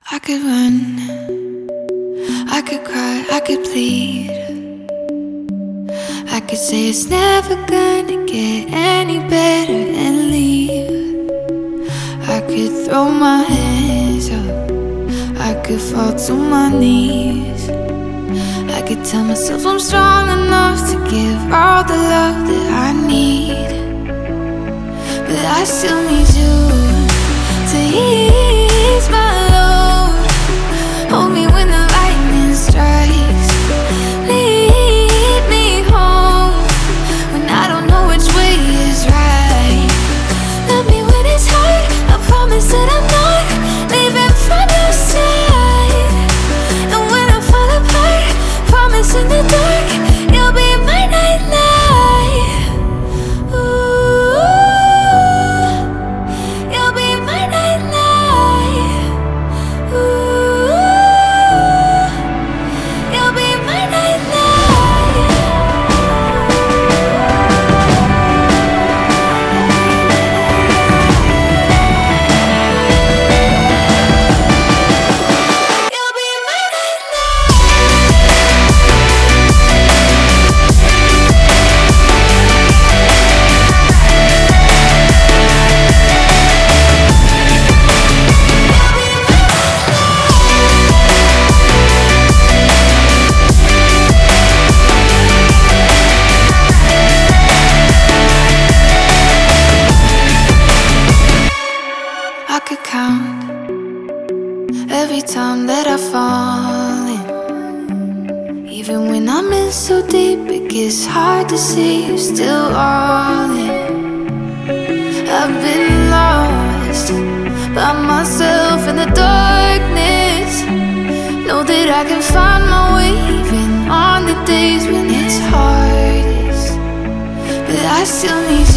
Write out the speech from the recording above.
I could run, I could cry, I could plead. I could say it's never gonna get any better and leave. I could throw my hands up, I could fall to my knees. I could tell myself I'm strong enough to give all the love that I need. But I still need you to ease my load. Hold me when the lightning strikes. Lead me home when I don't know which way is right. Love me when it's hard, I promise that I'm not leaving from your side. And when I fall apart, promise in the dark you'll be my nightlight. Ooh, you'll be my nightlight. Ooh, you'll be my nightlight. You'll be my I could count every time that I fall in. Even when I'm in so deep, it gets hard to see you're still all in. I've been lost by myself in the darkness. Know that I can find my way even on the days when it's hardest. But I still need